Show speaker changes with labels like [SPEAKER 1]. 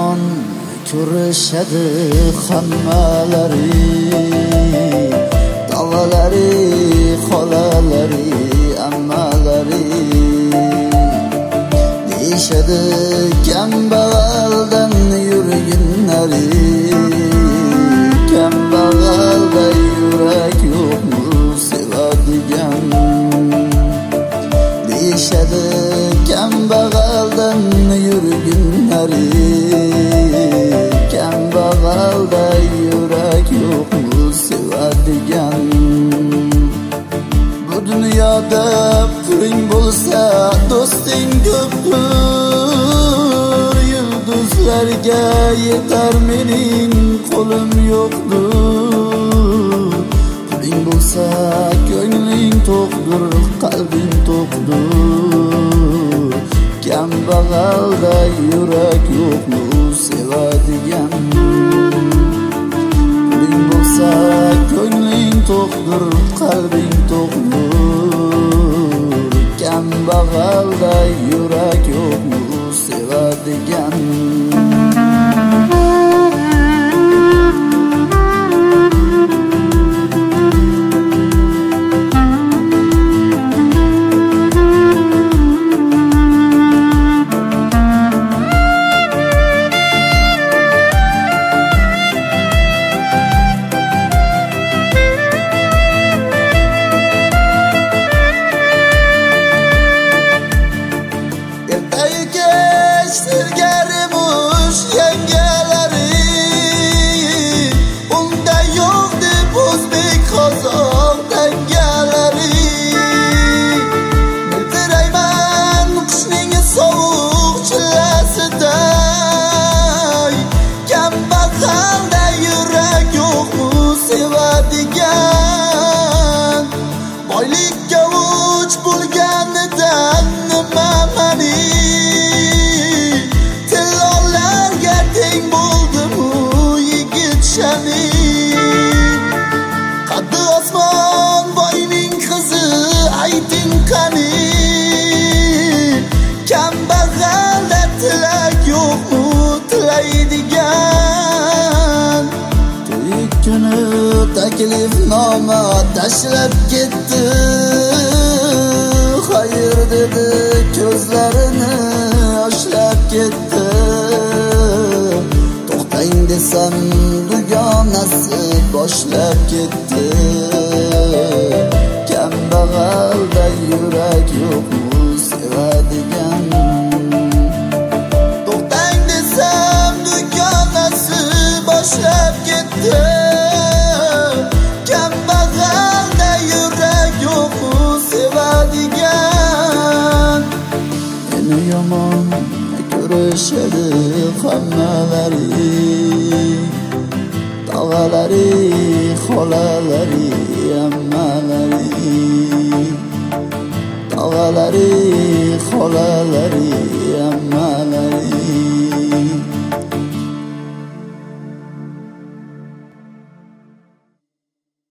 [SPEAKER 1] yomon ko'rishadi hammalari, tog'alari, xolalari, ammalari. Deyishadi kambag'aldan yurginlari, kambag'alda yurak yo'qmi sevadigan. Deyishadi kambag'aldan yurginlari, kambag'alda yurak yo'qmi sevadigan. Bu dunyoda puling bo'lsa do'sting ko'pdir, yulduzlarga yetar mening qo'lim yo'qdir. Puling bo'lsa ko'ngling to'qdir, qalbing to'qdir, kambag'alda yurak yo'qmi sevadigan. Puling bo'lsa ko'ngling to'qdir, qalbing to'qdir, kambag'alda yurak yo'qmi sevadigan. Boylikka uch bo'lganidan nima mani, tillonlarga teng bo'ldimu yigit shani. Qaddi osmon boyning qizi ayting qani, kambag'alda tilak yo'qmu tilaydigan. Kuni taklifnoma tashlab ketdi, xayr dedi ko'zlarini yoshlab ketdi. To'xtang desam dugonasi boshlab ketdi, kambag'alda yurak yo'qmi sevadigan. To'xtang desam dugonasi boshlab ketdi, kambag'alda yurak yo'qmi sevadigan. Meni yomon ko'rishadi hammalari, tog'alari, xolalari, ammalari. Tog'alari, xolalari,